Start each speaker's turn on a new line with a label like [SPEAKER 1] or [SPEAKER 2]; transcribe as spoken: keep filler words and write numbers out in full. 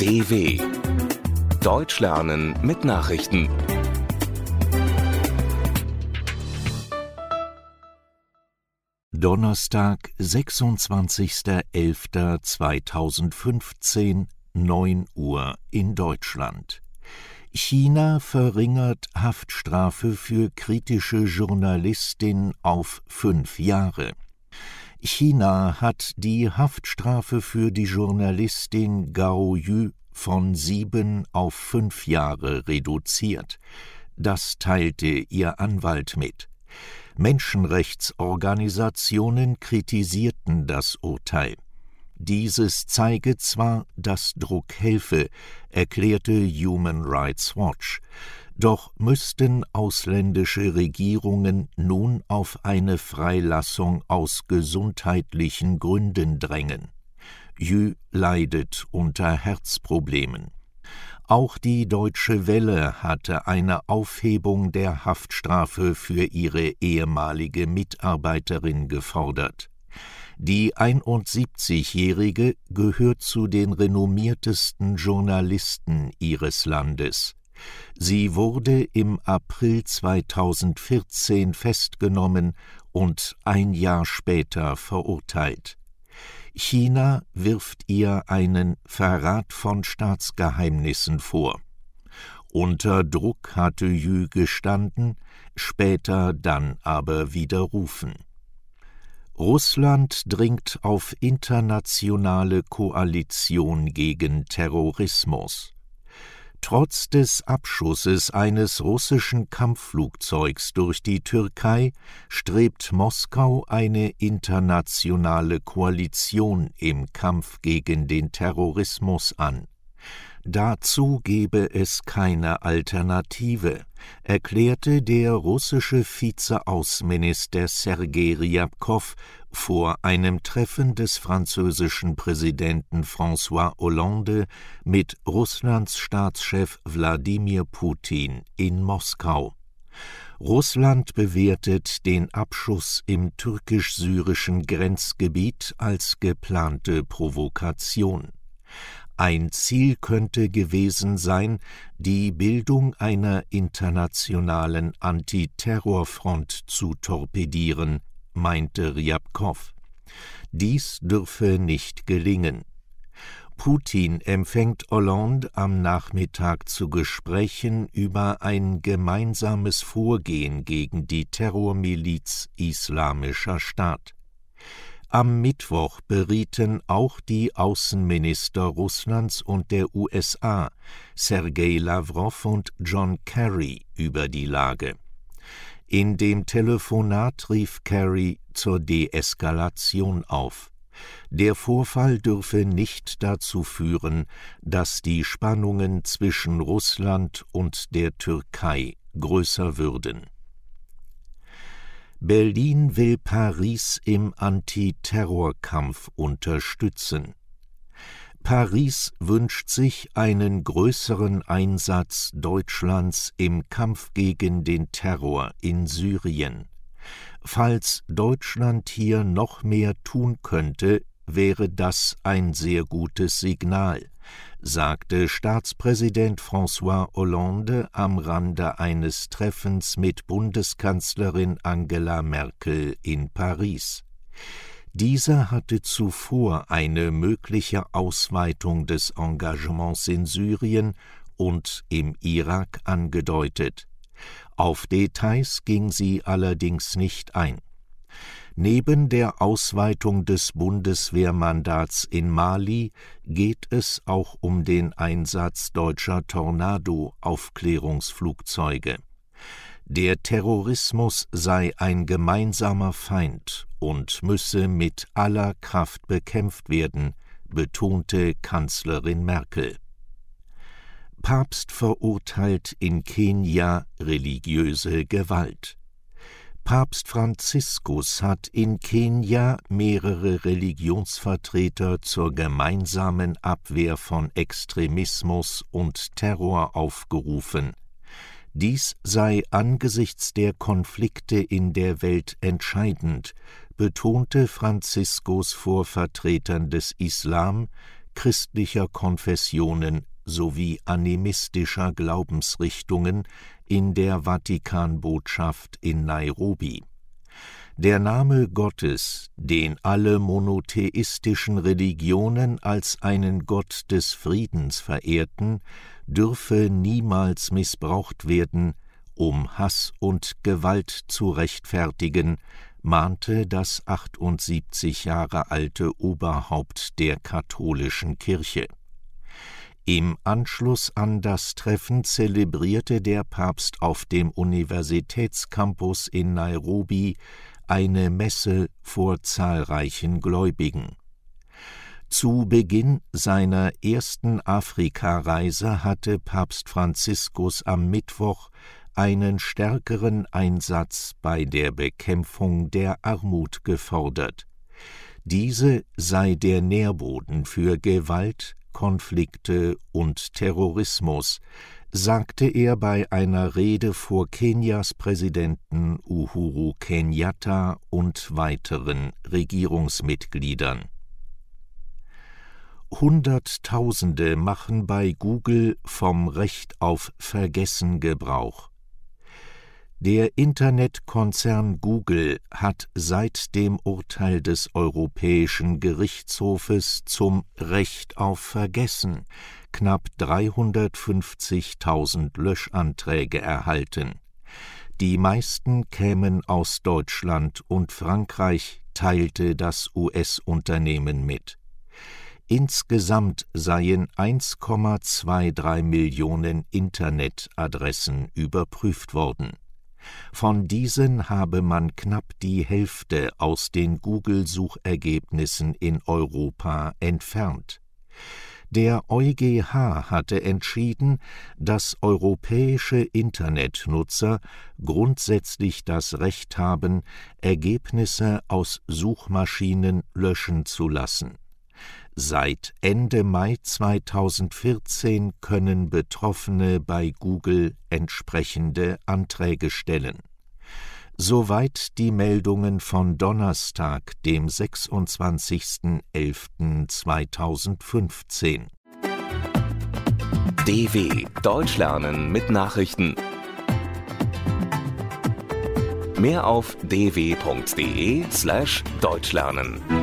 [SPEAKER 1] D W Deutsch lernen mit Nachrichten.
[SPEAKER 2] Donnerstag, sechsundzwanzigster elfter zweitausendfünfzehn, neun Uhr in Deutschland. China verringert Haftstrafe für kritische Journalistin auf fünf Jahre. China hat die Haftstrafe für die Journalistin Gao Yu von sieben auf fünf Jahre reduziert. Das teilte ihr Anwalt mit. Menschenrechtsorganisationen kritisierten das Urteil. Dieses zeige zwar, dass Druck helfe, erklärte Human Rights Watch, doch müssten ausländische Regierungen nun auf eine Freilassung aus gesundheitlichen Gründen drängen. Yu leidet unter Herzproblemen. Auch die Deutsche Welle hatte eine Aufhebung der Haftstrafe für ihre ehemalige Mitarbeiterin gefordert. Die einundsiebzigjährige gehört zu den renommiertesten Journalisten ihres Landes. Sie wurde im April zweitausendvierzehn festgenommen und ein Jahr später verurteilt. China wirft ihr einen Verrat von Staatsgeheimnissen vor. Unter Druck hatte Yu gestanden, später dann aber widerrufen. Russland dringt auf internationale Koalition gegen Terrorismus. Trotz des Abschusses eines russischen Kampfflugzeugs durch die Türkei strebt Moskau eine internationale Koalition im Kampf gegen den Terrorismus an. Dazu gebe es keine Alternative, erklärte der russische Vizeaußenminister Sergei Ryabkow vor einem Treffen des französischen Präsidenten François Hollande mit Russlands Staatschef Wladimir Putin in Moskau. Russland bewertet den Abschuss im türkisch-syrischen Grenzgebiet als geplante Provokation. Ein Ziel könnte gewesen sein, die Bildung einer internationalen Antiterrorfront zu torpedieren, meinte Ryabkow. Dies dürfe nicht gelingen. Putin empfängt Hollande am Nachmittag zu Gesprächen über ein gemeinsames Vorgehen gegen die Terrormiliz Islamischer Staat. Am Mittwoch berieten auch die Außenminister Russlands und der U S A, Sergei Lawrow und John Kerry, über die Lage. In dem Telefonat rief Kerry zur Deeskalation auf. Der Vorfall dürfe nicht dazu führen, dass die Spannungen zwischen Russland und der Türkei größer würden. Berlin will Paris im Antiterrorkampf unterstützen. Paris wünscht sich einen größeren Einsatz Deutschlands im Kampf gegen den Terror in Syrien. Falls Deutschland hier noch mehr tun könnte, wäre das ein sehr gutes Signal, sagte Staatspräsident François Hollande am Rande eines Treffens mit Bundeskanzlerin Angela Merkel in Paris. Dieser hatte zuvor eine mögliche Ausweitung des Engagements in Syrien und im Irak angedeutet. Auf Details ging sie allerdings nicht ein. Neben der Ausweitung des Bundeswehrmandats in Mali geht es auch um den Einsatz deutscher Tornado-Aufklärungsflugzeuge. Der Terrorismus sei ein gemeinsamer Feind und müsse mit aller Kraft bekämpft werden, betonte Kanzlerin Merkel. Papst verurteilt in Kenia religiöse Gewalt. Papst Franziskus hat in Kenia mehrere Religionsvertreter zur gemeinsamen Abwehr von Extremismus und Terror aufgerufen. Dies sei angesichts der Konflikte in der Welt entscheidend, betonte Franziskus vor Vertretern des Islam, christlicher Konfessionen sowie animistischer Glaubensrichtungen in der Vatikanbotschaft in Nairobi. Der Name Gottes, den alle monotheistischen Religionen als einen Gott des Friedens verehrten, dürfe niemals missbraucht werden, um Hass und Gewalt zu rechtfertigen, mahnte das achtundsiebzig Jahre alte Oberhaupt der katholischen Kirche. Im Anschluss an das Treffen zelebrierte der Papst auf dem Universitätscampus in Nairobi eine Messe vor zahlreichen Gläubigen. Zu Beginn seiner ersten Afrikareise hatte Papst Franziskus am Mittwoch einen stärkeren Einsatz bei der Bekämpfung der Armut gefordert. Diese sei der Nährboden für Gewalt, Konflikte und Terrorismus, sagte er bei einer Rede vor Kenias Präsidenten Uhuru Kenyatta und weiteren Regierungsmitgliedern. Hunderttausende machen bei Google vom Recht auf Vergessen Gebrauch. Der Internetkonzern Google hat seit dem Urteil des Europäischen Gerichtshofes zum Recht auf Vergessen knapp dreihundertfünfzigtausend Löschanträge erhalten. Die meisten kämen aus Deutschland und Frankreich, teilte das U S-Unternehmen mit. Insgesamt seien eins Komma drei Millionen Internetadressen überprüft worden. Von diesen habe man knapp die Hälfte aus den Google-Suchergebnissen in Europa entfernt. Der EuGH hatte entschieden, dass europäische Internetnutzer grundsätzlich das Recht haben, Ergebnisse aus Suchmaschinen löschen zu lassen. Seit Ende Mai zweitausendvierzehn können Betroffene bei Google entsprechende Anträge stellen. Soweit die Meldungen von Donnerstag, dem sechsundzwanzigsten elften zweitausendfünfzehn.
[SPEAKER 1] D W Deutsch lernen mit Nachrichten. Mehr auf d w punkt d e slash deutsch lernen.